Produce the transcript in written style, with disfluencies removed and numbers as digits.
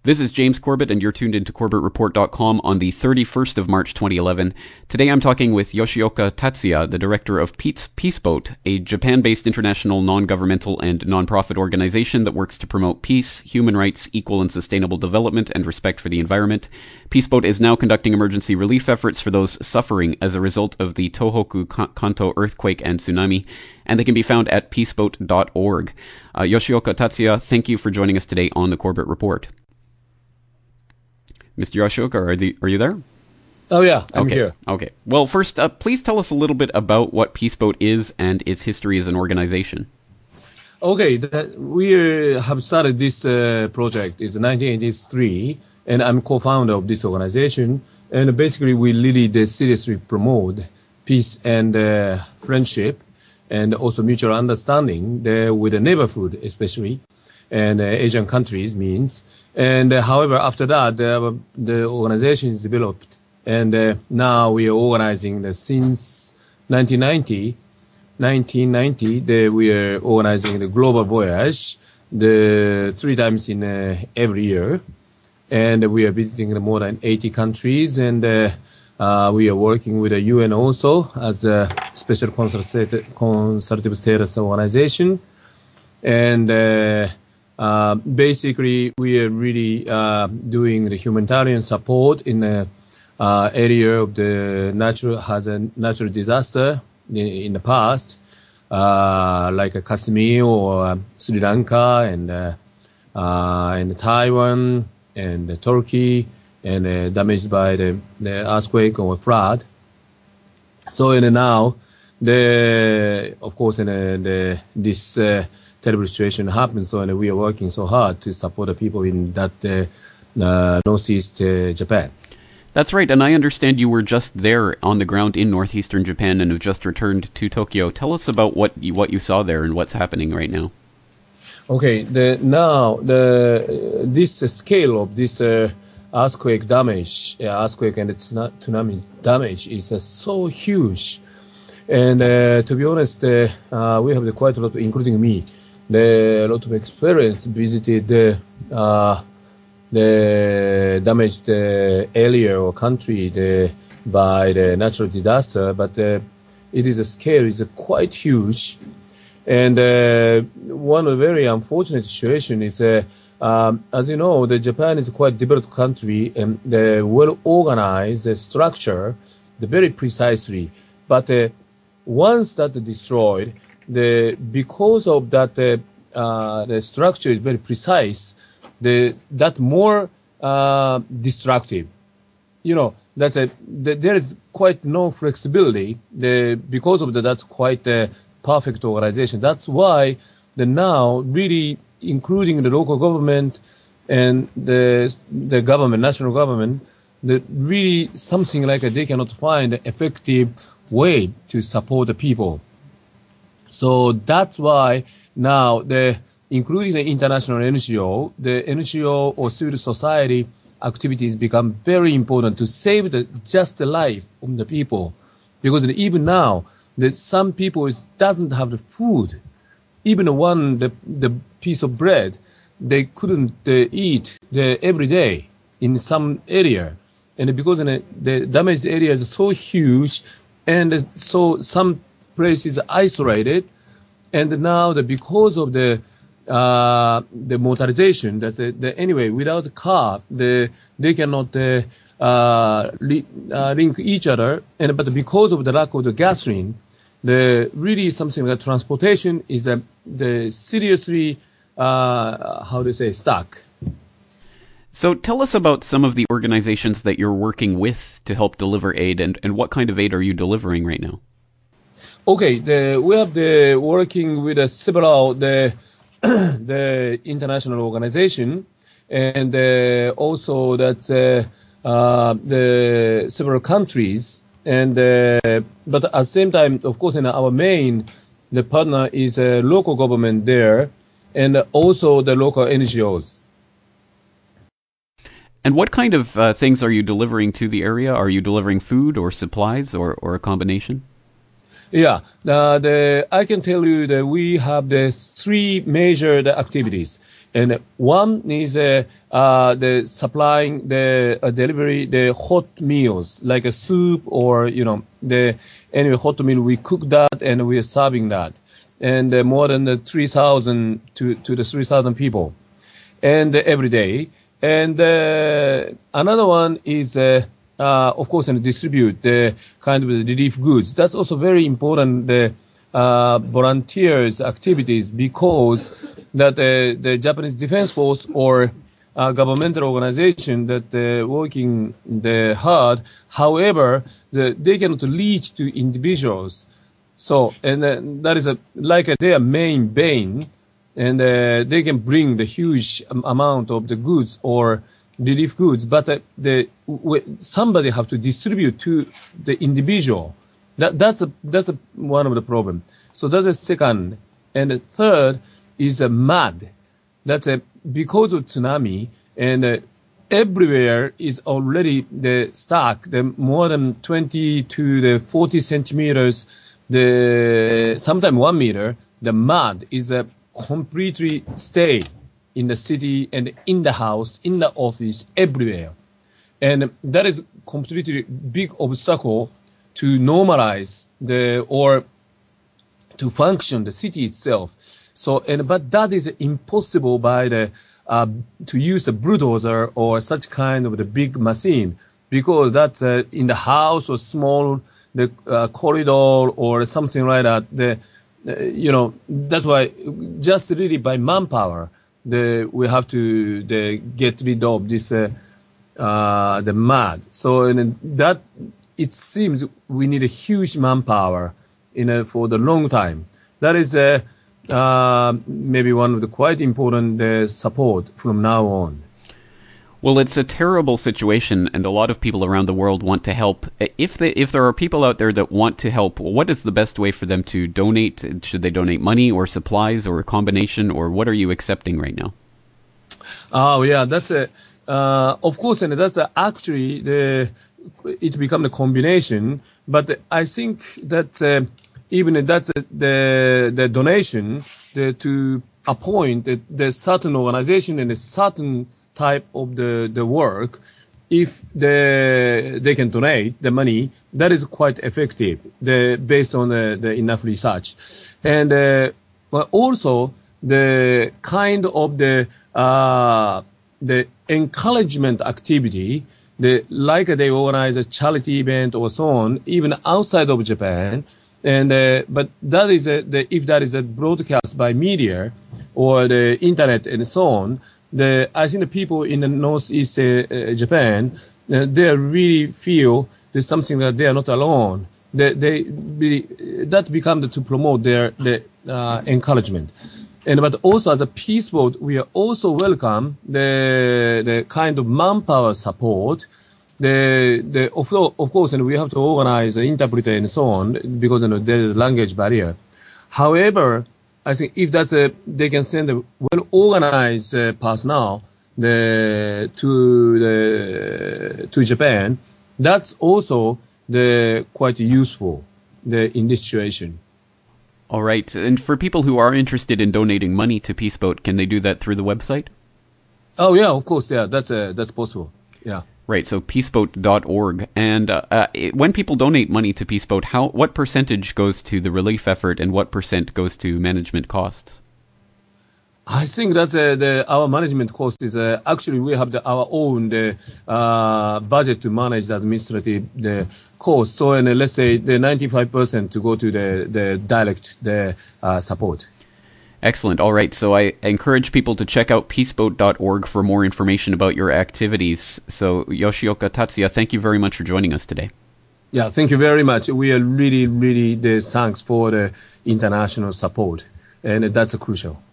This is James Corbett, and you're tuned into CorbettReport.com on the 31st of March 2011. Today I'm talking with Yoshioka Tatsuya, the director of Peaceboat, a Japan-based international non-governmental and non-profit organization that works to promote peace, human rights, equal and sustainable development, and respect for the environment. Peaceboat is now conducting emergency relief efforts for those suffering as a result of the Tohoku Kanto earthquake and tsunami, and they can be found at peaceboat.org. Yoshioka Tatsuya, thank you for joining us today on the Corbett Report. Mr. Yoshioka, are you there? Oh, yeah, I'm here. Okay. Well, first, please tell us a little bit about what Peaceboat is and its history as an organization. Okay, we have started this project in 1983, and I'm co-founder of this organization. And basically, we really seriously promote peace and friendship, and also mutual understanding with the neighborhood, especially, and Asian countries means. And however, after that, the organization is developed, and now we are organizing since 1990. We are organizing the global voyage, 3 times in every year, and we are visiting more than 80 countries, and we are working with the UN also as a special consultative status organization, and basically, we are really doing the humanitarian support in the area of the natural disaster in the past, like Kashmir or Sri Lanka and Taiwan and Turkey, and damaged by the earthquake or flood. So now, of course, this terrible situation happens, so we are working so hard to support the people in that northeast Japan. That's right, and I understand you were just there on the ground in northeastern Japan and have just returned to Tokyo. Tell us about what you saw there and what's happening right now. Okay, this scale of this earthquake and tsunami damage is so huge. And to be honest, we have quite a lot, including me, a lot of experience, visited the damaged area or country by the natural disaster, but it is a scale is quite huge. And one very unfortunate situation is, as you know, Japan is quite developed country, and the well-organized structure, very precisely, but once that destroyed, because of that, the structure is very precise. That more destructive. You know, there is quite no flexibility. Because of that's quite a perfect organization. That's why now really, including the local government and the government, national government, really something like they cannot find an effective way to support the people. So that's why now including the international NGO, the NGO or civil society activities become very important to save just the life of the people. Because even now, some people doesn't have the food. Even the piece of bread, they couldn't eat every day in some area. And because the damaged area is so huge, and so some places isolated, and now because of the motorization, anyway, without a car, they cannot link each other, but because of the lack of the gasoline, really something like transportation is seriously stuck. So tell us about some of the organizations that you're working with to help deliver aid, and what kind of aid are you delivering right now? Okay, we have working with several the international organization, and also that's the several countries, and but at the same time, of course, in our the partner is a local government there, and also the local NGOs. And what kind of things are you delivering to the area? Are you delivering food or supplies or a combination? Yeah, I can tell you that we have the three major activities, and one is the supplying the delivery the hot meals like a soup or the anyway hot meal. We cook that and we are serving that, and more than 3,000 to the 3,000 people, and every day. And another one is. Of course, and distribute the kind of relief goods. That's also very important. The volunteers activities because that the Japanese Defense Force or governmental organization that working hard. However, they cannot reach to individuals. So and that is like their main bane, and they can bring the huge amount of the goods or relief goods, but somebody have to distribute to the individual. That's one of the problem. So that's the second, and the third is a mud. That's because of tsunami, and everywhere is already the stock. The more than 20 to the 40 centimeters, sometimes 1 meter. The mud is completely stay in the city and in the house, in the office, everywhere. And that is completely big obstacle to normalize or to function the city itself. So, but that is impossible by to use a bulldozer or such kind of the big machine, because that's in the house or small, the corridor or something like that. That's why just really by manpower, we have to get rid of this the mud. So that it seems we need a huge manpower for the long time. That is maybe one of the quite important support from now on. Well, it's a terrible situation, and a lot of people around the world want to help. If there are people out there that want to help, what is the best way for them to donate? Should they donate money or supplies or a combination, or what are you accepting right now? Oh, yeah, that's of course, and that's actually it become a combination. But I think that even that's the donation to appoint the certain organization and a certain type of the work, if they can donate the money, that is quite effective based on the enough research. And but also the kind of the encouragement activity, like they organize a charity event or so on, even outside of Japan. And but that is if that is a broadcast by media or the internet and so on, I think the people in the northeast Japan, they really feel there's something that they are not alone. That becomes to promote their encouragement. And but also as a peace boat, we are also welcome the kind of manpower support. Of course, and we have to organize an interpreter and so on because there is a language barrier. However, I think if they can send a well-organized personnel to Japan, that's also quite useful in this situation. All right. And for people who are interested in donating money to Peace Boat, can they do that through the website? Oh, yeah, of course. Yeah, that's possible. Yeah. Right, so peaceboat.org. And when people donate money to Peace Boat, what percentage goes to the relief effort and what % goes to management costs? I think that's our management cost is actually we have our own budget to manage the administrative cost. So let's say the 95% to go to the direct support. Excellent. All right. So I encourage people to check out peaceboat.org for more information about your activities. So Yoshioka Tatsuya, thank you very much for joining us today. Yeah, thank you very much. We are really, really thanks for the international support, and that's crucial.